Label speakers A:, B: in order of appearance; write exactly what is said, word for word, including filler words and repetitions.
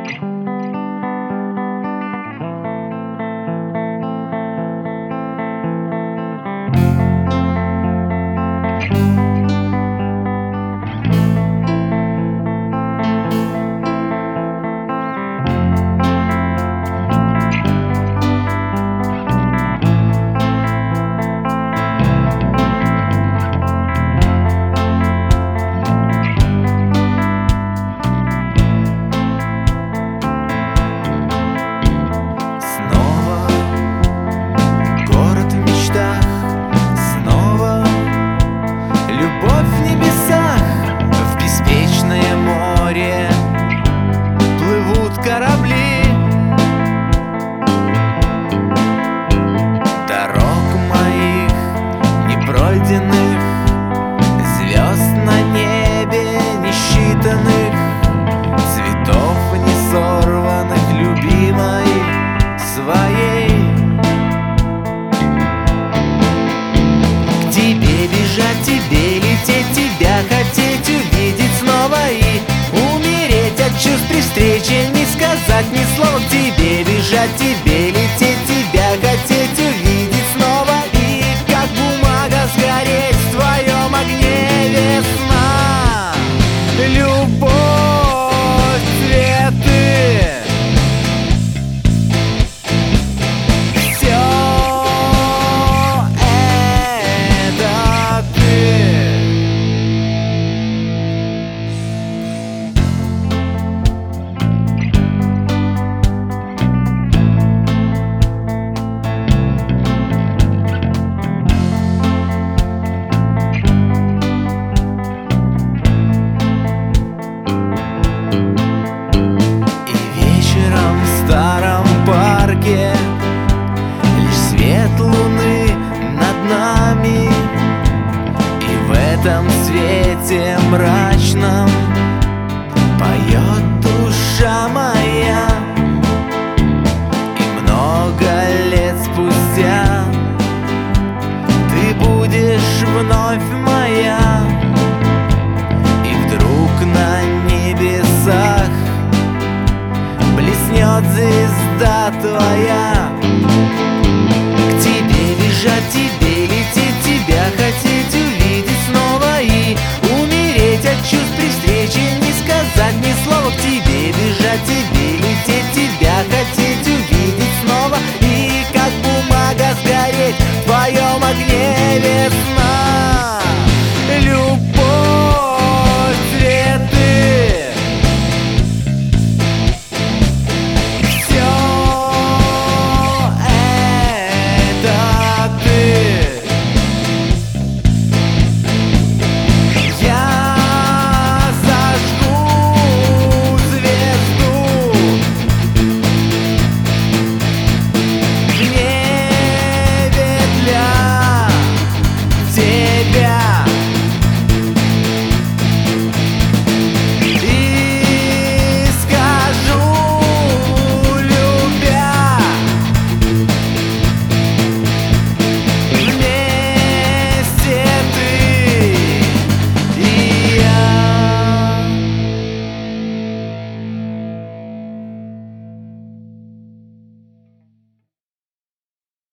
A: Корабли, дорог моих непройденных, звезд на небе несчитанных, цветов не сорванных, любимой своей. К тебе бежать, тебе лететь, тебя хотеть, увидеть снова и умереть от чувств при встрече, не сказать ни слова. К тебе бежать, тебе лететь, тебя хотеть, увидеть снова и как бумага сгореть в твоем огне. Весна, любовь, цветы, все это ты. В старом парке лишь свет луны над нами, и в этом свете мрачном поет душа моя. И много лет спустя ты будешь вновь моя, и вдруг на небесах блеснет звезда твоя.